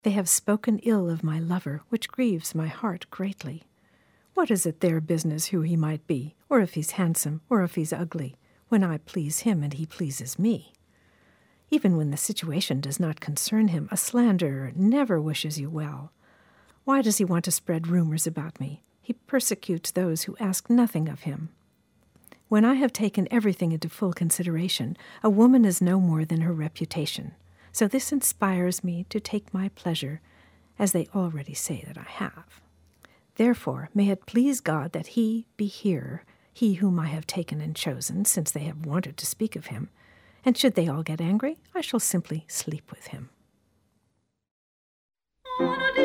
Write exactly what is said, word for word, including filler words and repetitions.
They have spoken ill of my lover, which grieves my heart greatly. What is it their business who he might be, or if he's handsome, or if he's ugly, when I please him and he pleases me? Even when the situation does not concern him, a slanderer never wishes you well. Why does he want to spread rumors about me? He persecutes those who ask nothing of him. When I have taken everything into full consideration, a woman is no more than her reputation. So this inspires me to take my pleasure, as they already say that I have. Therefore, may it please God that he be here, he whom I have taken and chosen, since they have wanted to speak of him. And should they all get angry, I shall simply sleep with him.